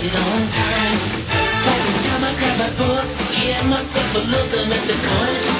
made it on time. Every time I grab my book, get myself a look, I'm at the corner.